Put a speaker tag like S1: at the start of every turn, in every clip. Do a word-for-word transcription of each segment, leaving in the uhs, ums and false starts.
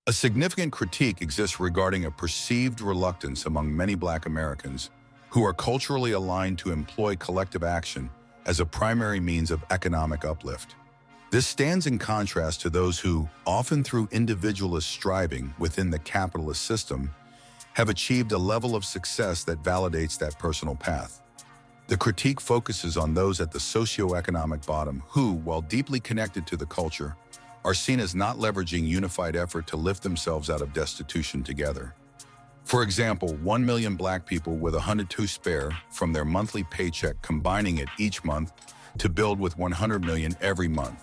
S1: A significant critique exists regarding a perceived reluctance among many Black Americans who are culturally aligned to employ collective action as a primary means of economic uplift. This stands in contrast to those who, often through individualist striving within the capitalist system, have achieved a level of success that validates that personal path. The critique focuses on those at the socioeconomic bottom who, while deeply connected to the culture, are seen as not leveraging unified effort to lift themselves out of destitution together. For example, one million Black people with one hundred to spare from their monthly paycheck, combining it each month to build with one hundred million every month.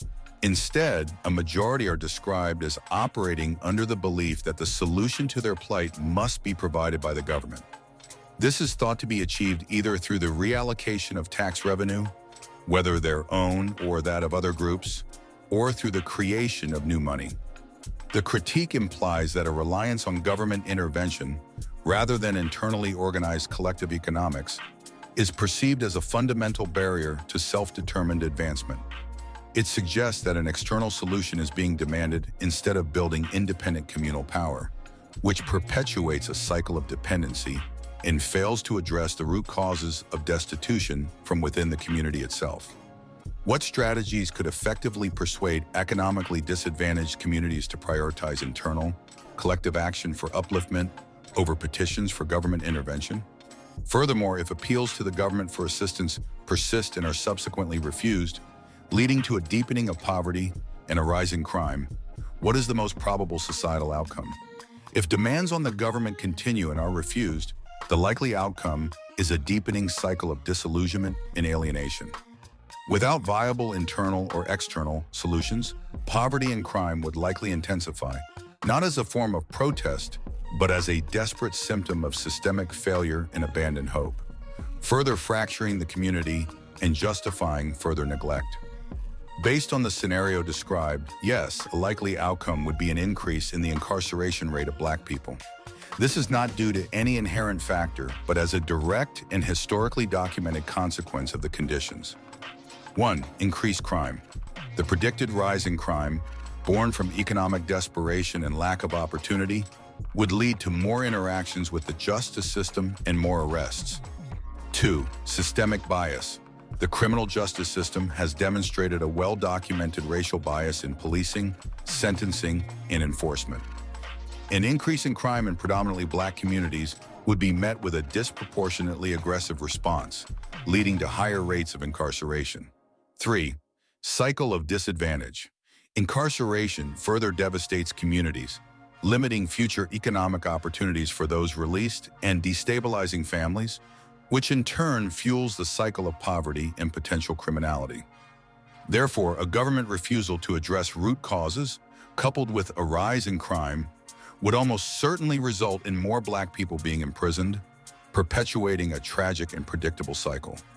S1: Instead, a majority are described as operating under the belief that the solution to their plight must be provided by the government. This is thought to be achieved either through the reallocation of tax revenue, whether their own or that of other groups, or through the creation of new money. The critique implies that a reliance on government intervention, rather than internally organized collective economics, is perceived as a fundamental barrier to self-determined advancement. It suggests that an external solution is being demanded instead of building independent communal power, which perpetuates a cycle of dependency and fails to address the root causes of destitution from within the community itself. What strategies could effectively persuade economically disadvantaged communities to prioritize internal, collective action for upliftment over petitions for government intervention? Furthermore, if appeals to the government for assistance persist and are subsequently refused, leading to a deepening of poverty and a rise in crime, what is the most probable societal outcome? If demands on the government continue and are refused, the likely outcome is a deepening cycle of disillusionment and alienation. Without viable internal or external solutions, poverty and crime would likely intensify, not as a form of protest, but as a desperate symptom of systemic failure and abandoned hope, further fracturing the community and justifying further neglect. Based on the scenario described, yes, a likely outcome would be an increase in the incarceration rate of Black people. This is not due to any inherent factor, but as a direct and historically documented consequence of the conditions. One, increased crime. The predicted rise in crime, born from economic desperation and lack of opportunity, would lead to more interactions with the justice system and more arrests. Two, systemic bias. The criminal justice system has demonstrated a well-documented racial bias in policing, sentencing, and enforcement. An increase in crime in predominantly Black communities would be met with a disproportionately aggressive response, leading to higher rates of incarceration. Three, cycle of disadvantage. Incarceration further devastates communities, limiting future economic opportunities for those released and destabilizing families, which in turn fuels the cycle of poverty and potential criminality. Therefore, a government refusal to address root causes, coupled with a rise in crime, would almost certainly result in more Black people being imprisoned, perpetuating a tragic and predictable cycle.